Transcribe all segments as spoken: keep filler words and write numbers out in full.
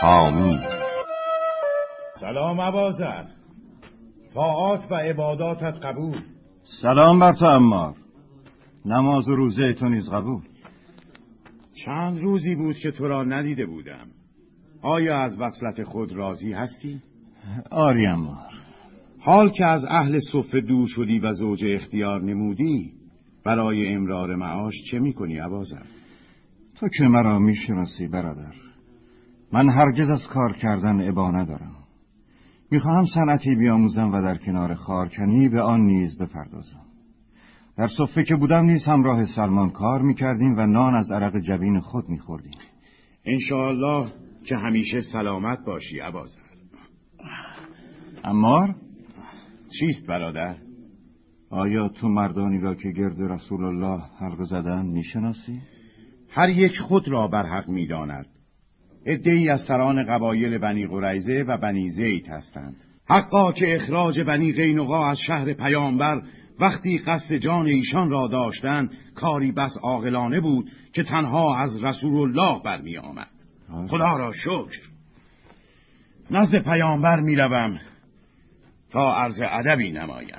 حامی. سلام ابازر، طاعات و عباداتت قبول. سلام بر تو عمار، نماز و روزه تو نیز قبول. چند روزی بود که تو را ندیده بودم. آیا از وصلت خود راضی هستی؟ آری عمار. حال که از اهل صفه دور شدی و زوج اختیار نمودی، برای امرار معاش چه میکنی ابازر؟ تو که مرا میشناسی برادر، من هرگز از کار کردن ابا ندارم. میخواهم صنعتی بیاموزم و در کنار خارکنی به آن نیز بپردازم. در صفه که بودم نیز همراه سلمان کار میکردیم و نان از عرق جبین خود میخوردیم. انشاءالله که همیشه سلامت باشی ابازر. عمار؟ چیست برادر؟ آیا تو مردانی را که گرد رسول الله حلقه زدن میشناسی؟ هر یک خود را بر حق میداند. عده‌ای از سران قبایل بنی قریظه و بنی زید هستند. حقا که اخراج بنی قینقاع از شهر پیامبر وقتی قصد جان ایشان را داشتند کاری بس عاقلانه بود که تنها از رسول الله برمی آمد. خدا را شکر. نزد پیامبر می روم تا عرض ادبی نمایم.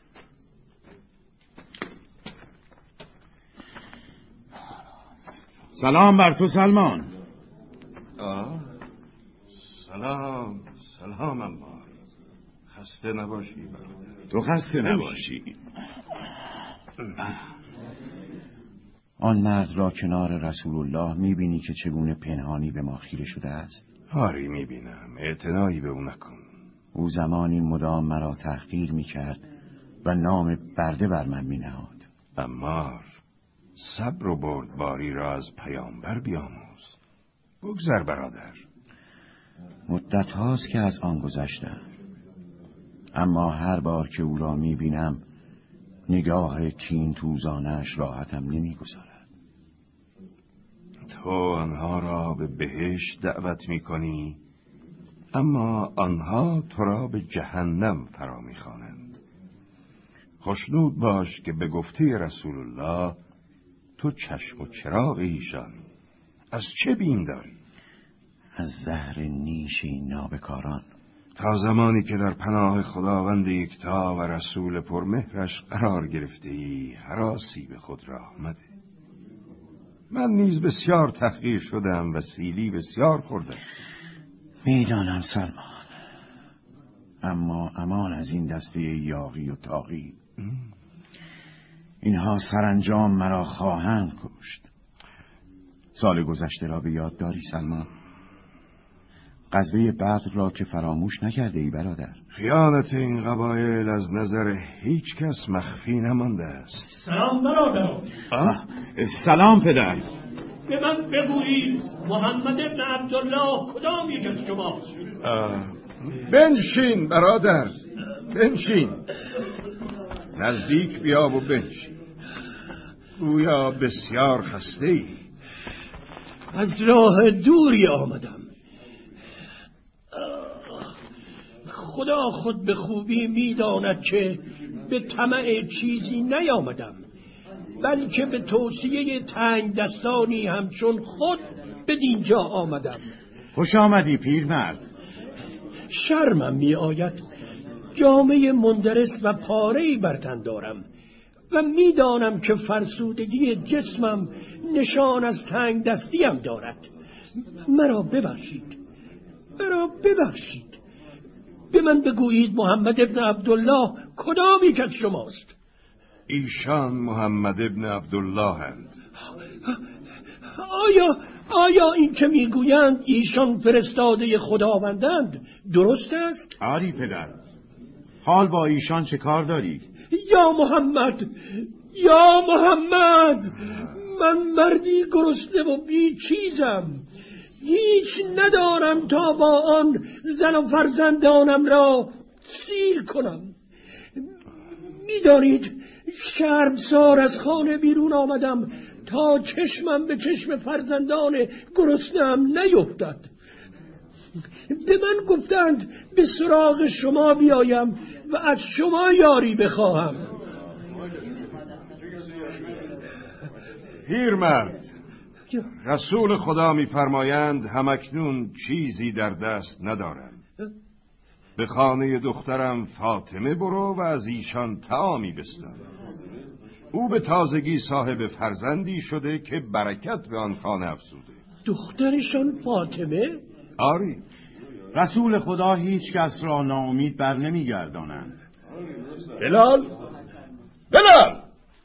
سلام بر تو سلمان. آه. سلام سلام عمار، خسته نباشی برادر. تو خسته نباشی. آن مرد را کنار رسول الله میبینی که چگونه پنهانی به ما خیره شده است؟ آری میبینم، اعتنایی به او نکن. او زمانی مدام مرا تحقیر میکرد و نام برده بر من مینهاد. عمار، صبر و بردباری را از پیامبر بیاموز. بگذر برادر. مدت هاست که از آن گذشتم، اما هر بار که او را میبینم نگاه کین توزانش راحتم نمیگذارد. تو آنها را به بهشت دعوت میکنی، اما آنها تو را به جهنم فرا میخوانند. خوشنود باش که به گفته رسول الله تو چشم و چراغ ایشان. از چه بیم داری؟ از زهر نیش این نابکاران. تا زمانی که در پناه خداوند یکتا و رسول پرمهرش قرار گرفتی هراسی به خود را آمده. من نیز بسیار تحقیر شدم و سیلی بسیار خوردم. میدانم سلمان، اما امان از این دسته یاغی و تاغی. اینها سرانجام مرا خواهند کشت. سال گذشته را به یاد داری سلمان؟ غزوه بدر را که فراموش نکرده ای برادر؟ خیانت این قبایل از نظر هیچ کس مخفی نمانده است. سلام برادران. سلام پدر. به من بگویید محمد ابن عبدالله کدام یک از شماست؟ بنشین برادر، بنشین. نزدیک بیا و بنشین. گویا بسیار خسته ای. از راه دوری آمدم. خدا خود به خوبی میداند که به طمع چیزی نیامدم، بلکه به توصیه تنگ دستانی همچون خود به دینجا آمدم. خوش آمدی پیرمرد. شرمم می آید، جامه مندرس و پاره‌ای بر تن دارم و میدانم که فرسودگی جسمم نشان از تنگ دستیم دارد. مرا ببخشید، مرا ببخشید. به من بگویید محمد ابن عبدالله کدام یک از شماست؟ ایشان محمد ابن عبدالله هند. آیا آیا این که میگویند ایشان فرستاده خداوندند درست است؟ آری پدر. حال با ایشان چه کار داری؟ یا محمد، یا محمد، من مردی گرسنه و بی چیزم، هیچ ندارم تا با آن زن و فرزندانم را سیر کنم. میدانید شرمسار از خانه بیرون آمدم تا چشمم به چشم فرزندان گرسنه‌ام نیفتد. به من گفتند به سراغ شما بیایم و از شما یاری بخواهم. پیرمرد، رسول خدا می‌فرمایند همکنون چیزی در دست ندارم. به خانه دخترم فاطمه برو و از ایشان طعامی بستان. او به تازگی صاحب فرزندی شده که برکت به آن خانه افزوده. دخترشان فاطمه؟ آری. رسول خدا هیچ کس را ناامید بر نمیگردانند. بلال بلال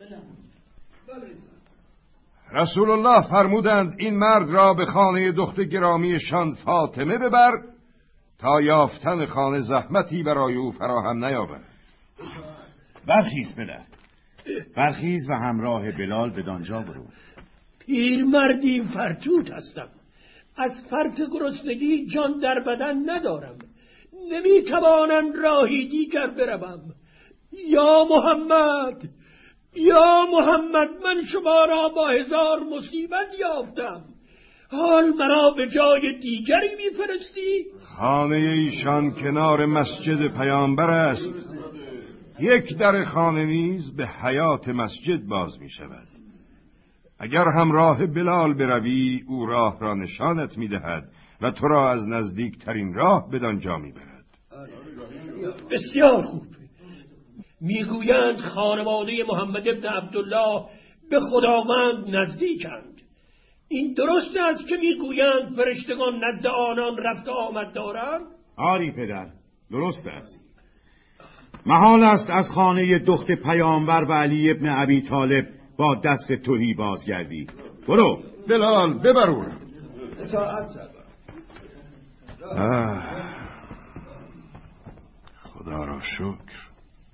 رسول الله فرمودند این مرد را به خانه دختر گرامیشان فاطمه ببر تا یافتن خانه زحمتی برای او فراهم نیابد. برخیز پدر، برخیز و همراه بلال بدانجا برو. پیرمردی فرتوت هستم، از فرط گرسنگی جان در بدن ندارم، نمیتوانم راهی دیگر بروم. یا محمد، یا محمد، من شما را با هزار مصیبت یافتم، حال مرا به جای دیگری میفرستی؟ خانه ایشان کنار مسجد پیامبر است. یک در خانه نیز به حیات مسجد باز می شود. اگر همراه بلال بروی او راه را نشانت می دهد و تو را از نزدیکترین راه بدانجا می برد. بسیار خوب. میگویند خانواده محمد ابن عبدالله به خداوند نزدیکند. این درست است که میگویند فرشتگان نزد آنان رفت آمد دارند؟ آری پدر، درست است. محال است از خانه دخت پیامبر و علی ابن ابی طالب با دست تهی بازگردی. برو بلال ببر او را. خدا را شکر.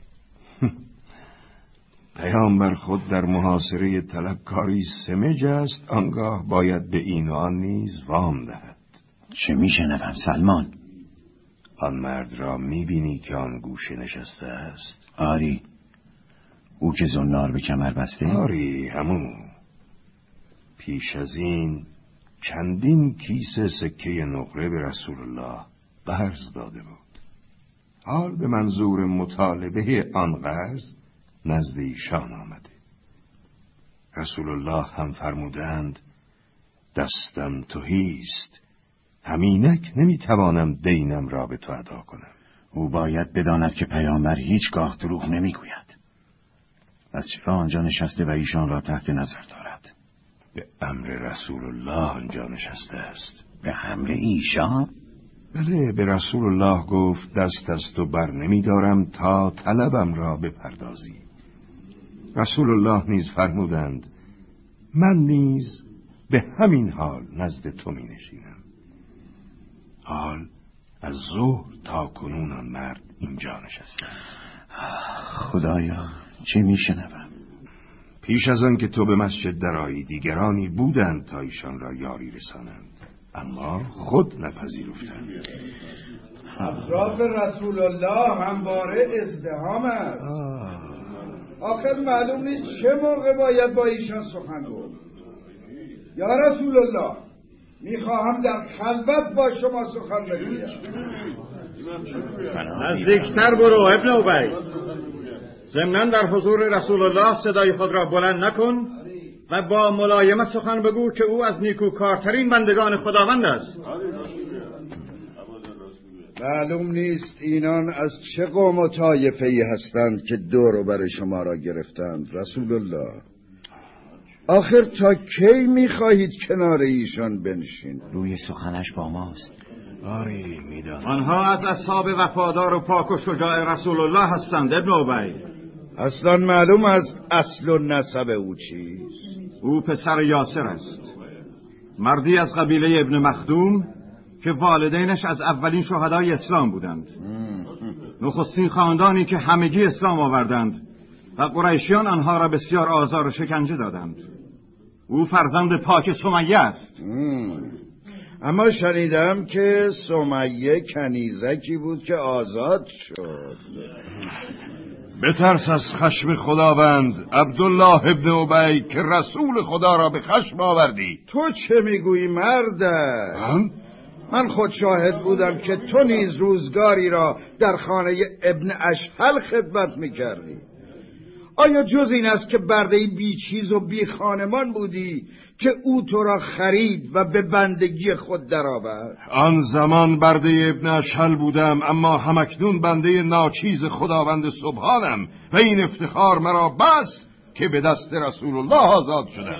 پیامبر خود در محاصره طلبکاری سمج است، آنگاه باید به این و آن نیز وام دهد. چه میشنوم سلمان؟ آن مرد را میبینی که آن گوشه نشسته است؟ آری، او که زنار به کمر بسته؟ آری، همون. پیش از این چندین کیسه سکه نقره به رسول الله قرض داده بود. حال به منظور مطالبه آن قرض نزد ایشان آمده. رسول الله هم فرمودند دستم تهیست، همینک نمیتوانم دینم را به تو ادا کنم. او باید بداند که پیامبر هیچگاه دروغ نمیگوید. از چرا آنجا نشسته و ایشان را تحت نظر دارد؟ به امر رسول الله آنجا نشسته است. به امر ایشان؟ بله، به رسول الله گفت دست از تو بر نمیدارم تا طلبم را بپردازی. رسول الله نیز فرمودند من نیز به همین حال نزد تو می نشینم. حال از ظهر تا کنون آن مرد اینجا نشسته است. خدایا چه می شنوم؟ پیش از آن که تو به مسجد درآیی دیگرانی بودند تا ایشان را یاری رسانند، اما خود نپذیرفتند. اطراف رسول الله همواره ازدحام است. آخر معلوم نیست چه موقع باید با ایشان سخن گفت. یا رسول الله، میخواهم در خلوت با شما سخن بگویم. نزدیکتر برو ابن ابی. ضمناً در حضور رسول الله صدای خود را بلند نکن و با ملایمت سخن بگو که او از نیکوکارترین بندگان خداوند است. معلوم نیست اینان از چه قوم و طایفه‌ای هستند که دور و بر شما را گرفتند رسول الله. آخر تا کی میخواهید کنار ایشان بنشین؟ روی سخنش با ماست. آری میدانم. آنها از اصحاب وفادار و پاک و شجاع رسول الله هستند ابن ابی. اصلا معلوم است اصل و نسب او چیست؟ او پسر یاسر است، مردی از قبیله ابن مخدوم که والدینش از اولین شهدای اسلام بودند. نخستین خاندانی که همگی اسلام آوردند و قریشیان آنها را بسیار آزار و شکنجه دادند. او فرزند پاک سمیه است. اما شنیدم که سمیه کنیزکی بود که آزاد شد. بترس از خشم خداوند عبدالله ابن ابی که رسول خدا را به خشم آوردی. تو چه میگویی مرده؟ من خود شاهد بودم که تو نیز روزگاری را در خانه ابن اشهل خدمت میکردی. آیا جز این است که برده بی چیز و بی خانمان بودی که او تو را خرید و به بندگی خود درآورد؟ آن زمان برده ابن اشهل بودم، اما همکنون بنده ناچیز خداوند سبحانم و این افتخار مرا بس که به دست رسول الله آزاد شدم.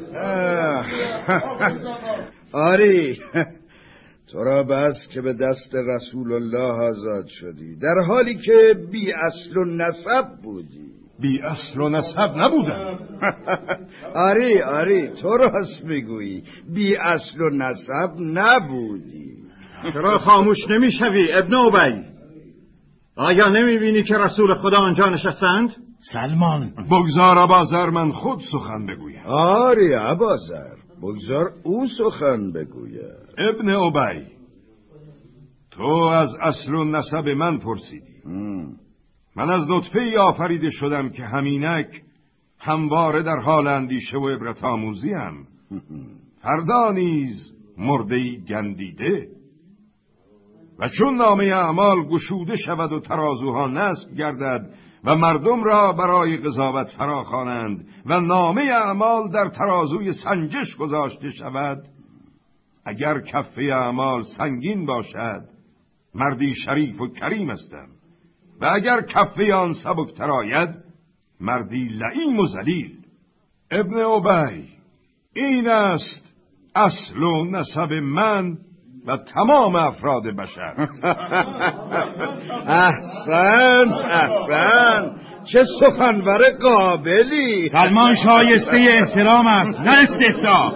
آری تو را بس که به دست رسول الله آزاد شدی، در حالی که بی اصل و نسب بودی. بی اصل و نسب نبودم. آری آری تو راست میگویی، بی اصل و نسب نبودی. چرا خاموش نمیشوی ابن ابی؟ آیا نمیبینی که رسول خدا آنجا نشستند؟ سلمان بگذار ابازر من خود سخن بگویم. آری ابازر، بگذار او سخن بگوید. ابن ابی، تو از اصل و نسب من پرسیدی. من از نطفه آفریده شدم که همینک همواره در حال اندیشه و عبرت آموزیم. فردا نیز مرده‌ای گندیده، و چون نامه اعمال گشوده شود و ترازوها نصب گردد و مردم را برای قضاوت فراخوانند و نامه اعمال در ترازوی سنجش گذاشته شود، اگر کفه اعمال سنگین باشد مردی شریف و کریم هستم، و اگر کفه آن سبکتر آید مردی لعیم و ذلیل. ابن ابی، این است اصل و نسب من و تمام افراد بشر. احسن احسن، چه سخنور قابلی. سلمان شایسته احترام است نه استحضاء.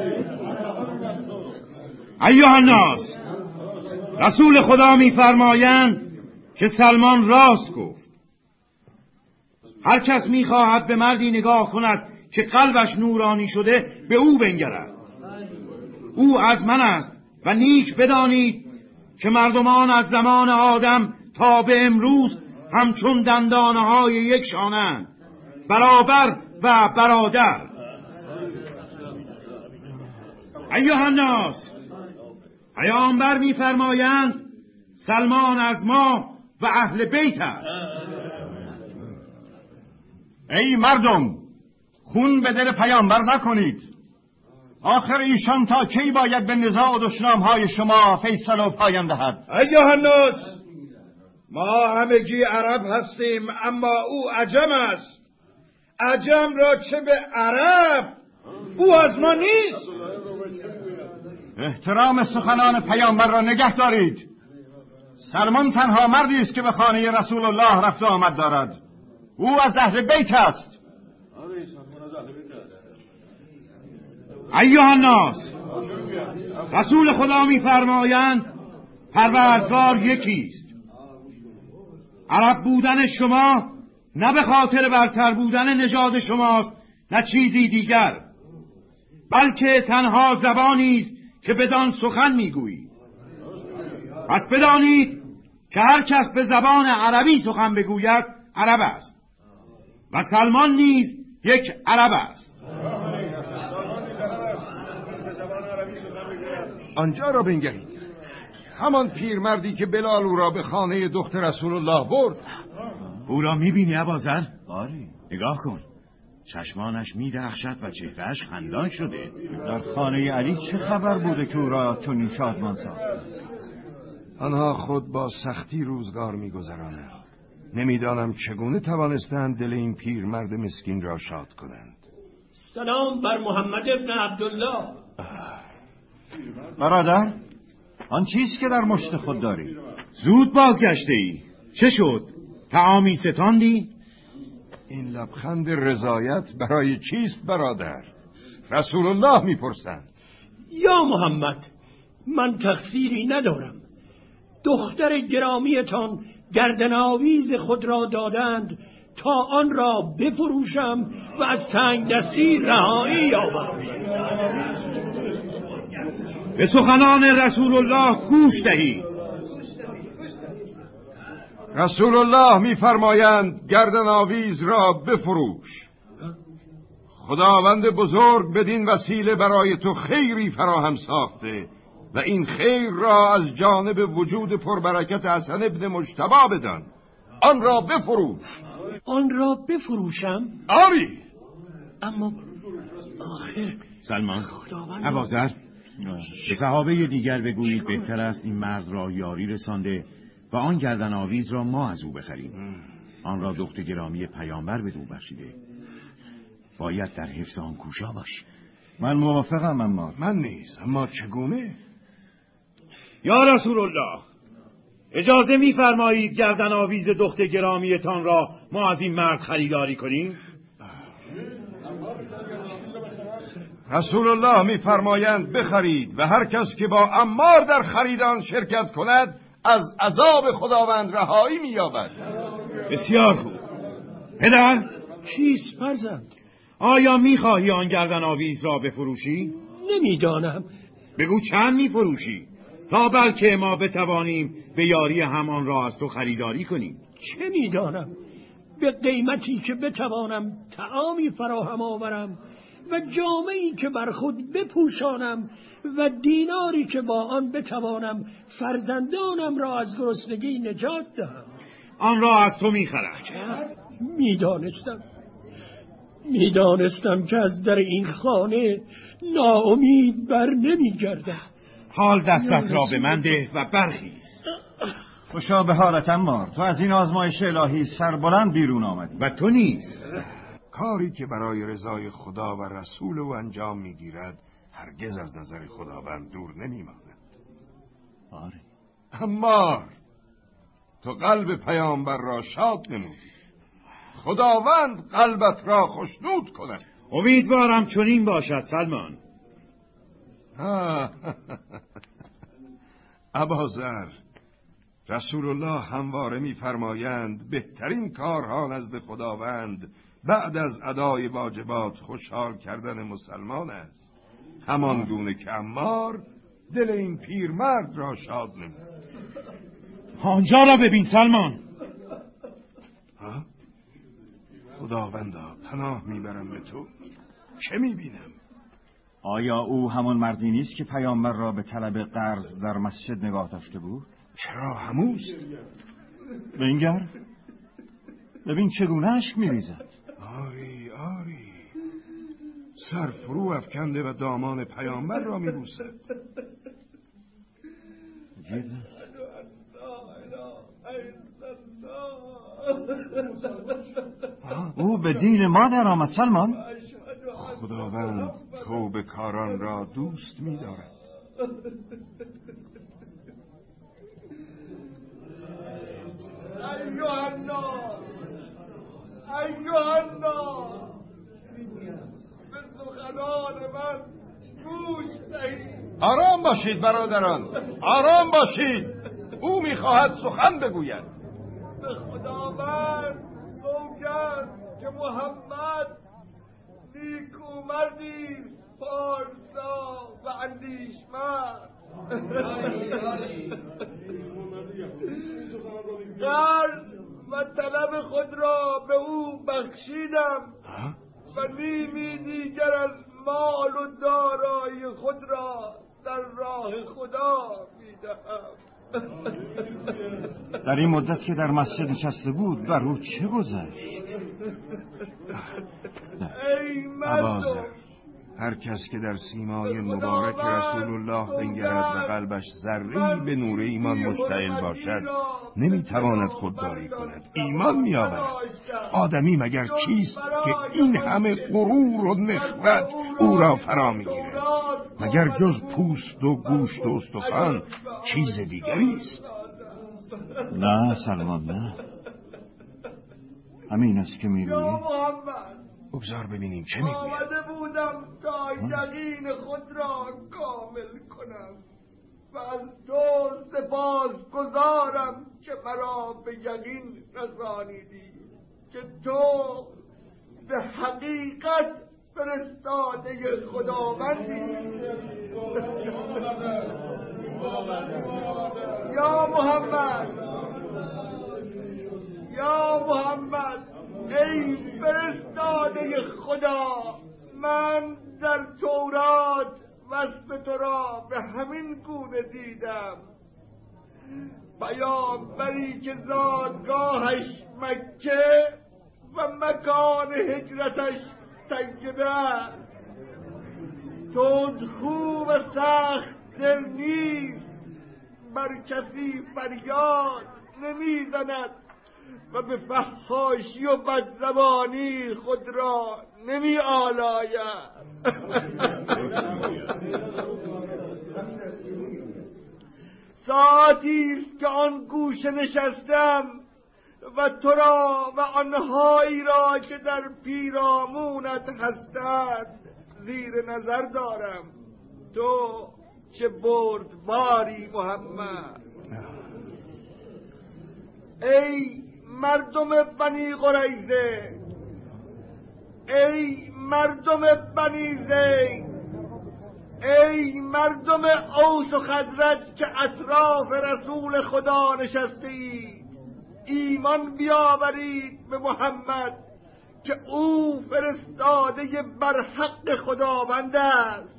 ایها الناس، رسول خدا می‌فرمایند که سلمان راست گفت. هر کس می‌خواهد به مردی نگاه کند که قلبش نورانی شده به او بنگرد. او از من است و نیک بدانید که مردمان از زمان آدم تا به امروز همچون دندانه‌های یک شانه‌اند، برابر و برادر. ایها الناس، پیامبر می‌فرمایند سلمان از ما و اهل بیت است. ای مردم، خون به دل پیامبر نکنید. آخر ایشان تا کی باید به نزاع و دشنام‌های شما فیصله و پایان دهد؟ ایها الناس، ما همگی عرب هستیم، اما او عجم است. عجم را چه به عرب، او از ما نیست. احترام سخنان پیامبر را نگه دارید. سلمان تنها مردی است که به خانه رسول الله رفت و آمد دارد. او از اهل بیت است. ایها الناس، رسول خدا می‌فرمایند پروردگار یکی است. عرب بودن شما نه به خاطر برتر بودن نژاد شماست نه چیزی دیگر، بلکه تنها زبانی است که بدان سخن میگویید. پس بدانید که هر کس به زبان عربی سخن بگوید عرب است و سلمان نیز یک عرب است. آنجا را بنگرید، همان پیرمردی که بلال او را به خانه دختر رسول الله برد. او را میبینی ابازر؟ آری نگاه کن، چشمانش میدرخشد و چهرهش خندان شده. در خانه علی چه خبر بوده که او را چنین شادمان ساخت؟ آنها خود با سختی روزگار می‌گذرانند. نمیدانم چگونه توانستند دل این پیرمرد مسکین را شاد کنند. سلام بر محمد ابن عبدالله. برادر، آن چیست که در مشت خود داری؟ زود بازگشته ای. چه شد؟ طعامی ستاندی؟ این لبخند رضایت برای چیست برادر؟ رسول الله میپرسند. یا محمد، من تقصیری ندارم. دختر گرامیتان گردن آویز خود را دادند تا آن را بفروشم و از تنگ دستی رهایی یابم. به سخنان رسول الله گوش دهید. رسول الله میفرمایند گردن آویز را بفروش. خداوند بزرگ بدین وسیله برای تو خیری فراهم ساخته و این خیر را از جانب وجود پربرکت حسن ابن مجتبی بدان. آن را بفروش. آن را بفروشم؟ آری. اما آخه سلمان، خداوند ابازر، به صحابه دیگر بگویید بهتر است این مرد را یاری رسانده و آن گردن آویز را ما از او بخریم. آن را دخت گرامی پیامبر به دو بخشیده. باید در حفظ آن کوشا باشی. من موافقم اما من نیز، اما چگونه؟ یا رسول الله، اجازه می‌فرمایید گردن آویز دخت گرامیتان را ما از این مرد خریداری کنیم؟ رسول الله می‌فرمایند بخرید و هر کس که با عمار در خرید آن شرکت کند از عذاب خداوند رهایی می‌یابد. بسیار خوب. پدر، چیست فرزند؟ آیا می‌خواهی آن گردن آویز را بفروشی؟ نمیدانم. بگو چند می‌فروشی تا بلکه ما بتوانیم به یاری همان را از تو خریداری کنیم. چه میدانم؟ به قیمتی که بتوانم طعامی فراهم آورم و جامه‌ای که بر خود بپوشانم و دیناری که با آن بتوانم فرزندانم را از گرسنگی نجات دهم. آن را از تو می‌خرم. میدانستم میدانستم که از در این خانه ناامید بر نمیگردم. حال دستت را به من ده و برخیز. خوشا به حالت عمار، تو از این آزمایش الهی سربلند بیرون آمدی و تو نیز. کاری که برای رضای خدا و رسول او انجام میگیرد هرگز از نظر خداوند دور نمیماند. آره. عمار، تو قلب پیامبر را شاد نمودی. خداوند قلبت را خوشنود کند. امیدوارم چنین باشد سلمان. ابازر، رسول الله همواره می‌فرمایند بهترین کارها نزد خداوند بعد از ادای واجبات خوشحال کردن مسلمان است. همان گونه که عمار دل این پیرمرد را شاد نمود. آنجا را ببین سلمان. ها؟ خداوندا پناه میبرم به تو. چه میبینم؟ آیا او همون مردی نیست که پیامبر را به طلب قرض در مسجد نگاه داشته بود؟ چرا هموست؟ بنگر ببین چگونه اشک میریزد. آری آری، سر فرو افکنده و دامان پیامبر را میبوسد. او به دین ما در آمد سلمان. خداوند توبه کاران را دوست می‌دارد. ایوه الناس ایوه الناس، به سخنان من گوش دهید. آرام باشید برادران، آرام باشید. او می‌خواهد سخن بگوید. به خداوند سوگند که محمد نیکو مردی پارسا و اندیشمند. قرض و طلب خود را به او بخشیدم و نیمی دیگر از مال و دارایی خود را در راه خدا میدهم. در این مدت که در مسجد نشسته بود بر او چه گذشت؟ ای مردم، هر کس که در سیمای مبارک رسول الله بنگرد و قلبش ذره‌ای به نور ایمان مشتعل باشد نمیتواند خودداری کند، ایمان می‌آورد. آدمی مگر کیست که این همه غرور و نخوت او را فرا می‌گیرد؟ مگر جز پوست و گوشت و استخوان چیز دیگری است؟ نه سلمان، نه. همین است که می‌گویی. یا محمد، بگذار ببینیم چه میگوید. آمده بودم تا یقین خود را کامل کنم و از تو سپاس گزارم که مرا به یقین رسانیدی که تو به حقیقت فرستاده خداوندی. یا محمد، یا محمد، ای فرستاده خدا، من در تورات وصف تو را به همین گونه دیدم پیامبری که زادگاهش مکه و مکان هجرتش سجده است. تندخو و سخت دل نیست، بر کسی فریاد نمیزند و به فحاشی و بدزبانی خود را نمی آلاید. ساعتی است که آن گوشه نشستم و تو را و آنهایی را که در پیرامونت هستند زیر نظر دارم. تو چه بردباری محمد. ای مردم بنی قریظه، ای مردم بنی زید، ای مردم اوس و خزرج که اطراف رسول خدا نشسته اید، ایمان بیاورید به محمد که او فرستاده بر حق خداوند است.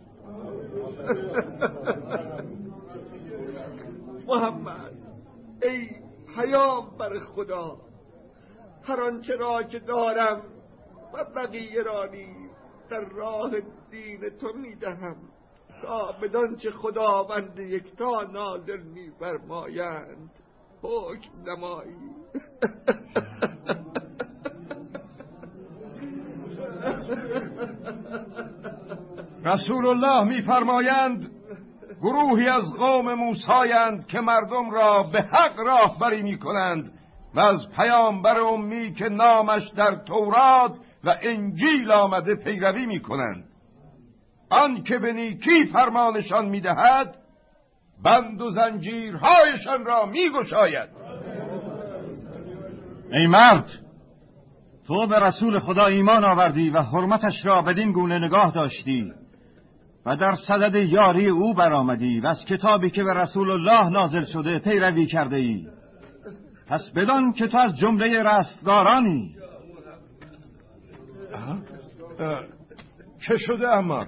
محمد ای پیامبر خدا، هر آنچه را که دارم و بقیه را نیز در راه دین تو میدهم تا بدان چه خداوند یکتا ناظر می‌فرمایند حکم نمایی. رسول الله می‌فرمایند گروهی از قوم موسی‌اند که مردم را به حق راهبری می‌کنند و از پیامبر امی که نامش در تورات و انجیل آمده پیروی می‌کنند. آن که به نیکی فرمانشان می‌دهد بند و زنجیرهایشان را می‌گشاید. ای مرد، تو به رسول خدا ایمان آوردی و حرمتش را بدین گونه نگاه داشتی و در صدد یاری او برآمدی و از کتابی که به رسول الله نازل شده پیروی کرده ای. پس بدان که تو از جمله رستگارانی. چه شده عمار؟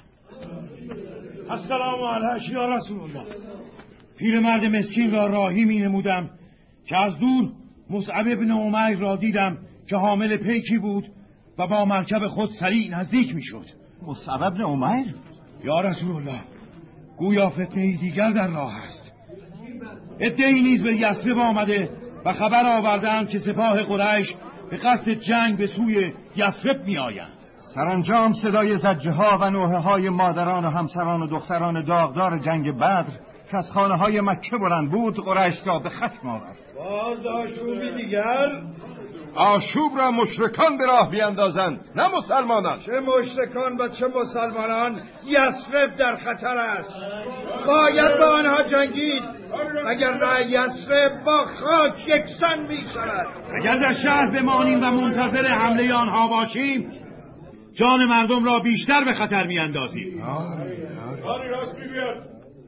السلام علیک یا رسول الله. پیرمرد مسکین را راهی می نمودم که از دور مصعب ابن عمیر را دیدم که حامل پیکی بود و با مرکب خود سریع نزدیک می شد. مصعب ابن عمیر؟ یا رسول الله، گویا فتنه دیگر در راه است. عده‌ای نیز به یثرب آمده و خبر آوردند که سپاه قریش به قصد جنگ به سوی یثرب می آیند. سرانجام صدای زجه ها و نوحه های مادران و همسران و دختران داغدار جنگ بدر که از خانه های مکه بلند بود قریش را به خشم آورد. باز آشوبی دیگر؟ آشوب را مشرکان به راه بیندازند نه مسلمانان. چه مشرکان و چه مسلمانان، یثرب در خطر است. باید با آنها جنگید اگر نه یثرب با خاک یکسان می شود. اگر در شهر بمانیم و منتظر حمله آنها باشیم جان مردم را بیشتر به خطر می اندازیم. آری راست می بیاد.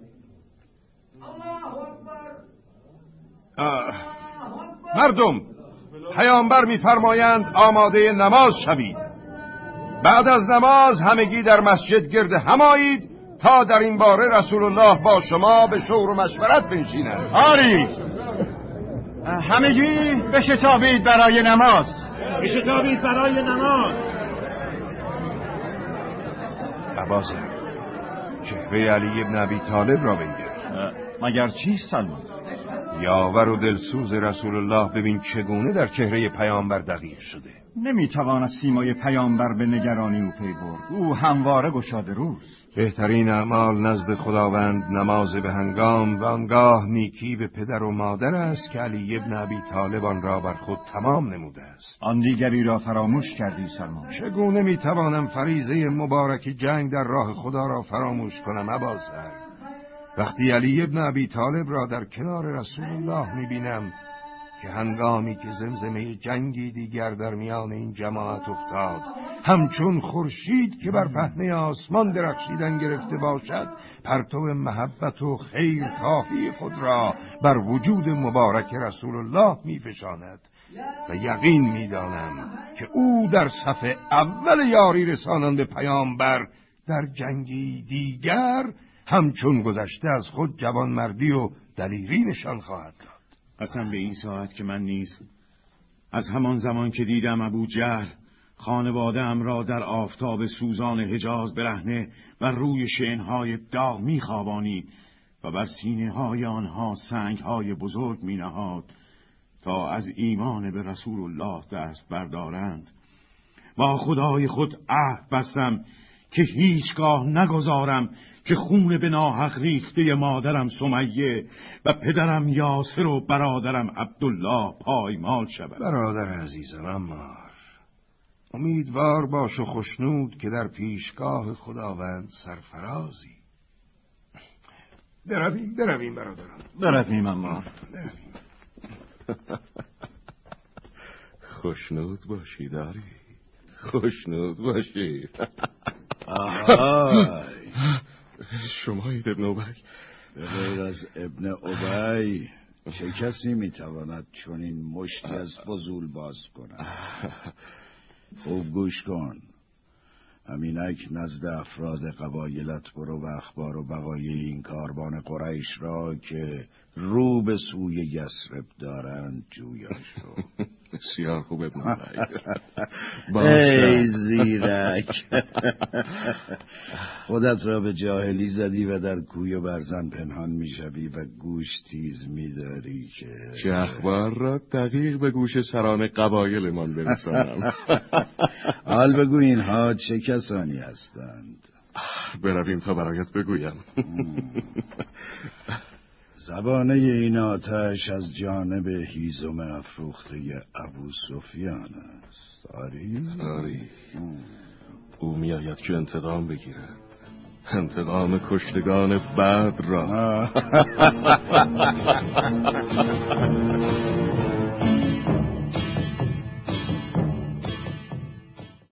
مردم، پیامبر می‌فرمایند آماده نماز شوید. بعد از نماز همگی در مسجد گرد هم آیید تا در این باره رسول الله با شما به شور و مشورت بنشیند. آری، همگی بشتابید برای نماز. بشتابید برای نماز. عباسه، چهره علی ابن ابی طالب را بنگر. مگر چیست سلمان؟ یاور و دلسوز رسول الله ببین چگونه در چهره پیامبر دقیق شده. نمیتواند سیمای پیامبر به نگرانی او پی برد. او همواره گشاده روز. بهترین اعمال نزد خداوند نماز به هنگام و آنگاه نیکی به پدر و مادر است که علی ابن ابی طالب آن را بر خود تمام نموده است. آن دیگری را فراموش کردی سلمان. چگونه میتوانم فریضه مبارک جنگ در راه خدا را فراموش کنم ابازر؟ وقتی علی ابن ابی طالب را در کنار رسول الله میبینم که هنگامی که زمزمه جنگی دیگر در میان این جماعت افتاد همچون خورشید که بر پهنه آسمان درخشیدن گرفته باشد پرتو محبت و خیر خواهی خود را بر وجود مبارک رسول الله میفشاند و یقین میدانم که او در صف اول یاری رسانان به پیامبر در جنگی دیگر همچون گذشته از خود جوانمردی و دلیری نشان خواهد داد. قسم به این ساعت که من نیز از همان زمان که دیدم ابو جهل خانواده ام را در آفتاب سوزان حجاز برهنه و روی شنهای داغ می خوابانید و بر سینه های آنها سنگ های بزرگ می نهاد تا از ایمان به رسول الله دست بردارند، با خدای خود عهد بستم که هیچگاه نگذارم که خون به ناحق ریخته مادرم سمیه و پدرم یاسر و برادرم عبدالله پایمال شود. برادر عزیزم عمار، امیدوار باش و خوشنود که در پیشگاه خداوند سرفرازی. برویم برویم برادران، برویم عمار. خوشنود باشی داری، خوشنود باشی. شمایید ابن ابی؟ به غیر از ابن ابی چه کسی میتواند چون این مشتی از فضول باز کند؟ خوب گوش کن، همینک نزد افراد قبایلت برو و اخبار و بقایای این کاروان قریش را که رو به سوی یثرب دارند جویا شو. بسیار خوب ابن ابی. ای زیرک، خودت را به جاهلی زدی و در کوی و برزن پنهان میشوی و گوش تیز میداری که چه اخبار را دقیق به گوش سران قبایل من برسانم. حال بگو اینها چه کسانی هستند؟ برویم تا برایت بگویم. زبانه این آتش از جانب هیزم افروخته ابو سفیان است. آری؟ آری. او می آید که انتقام بگیرد، انتقام کشتگان بدر را.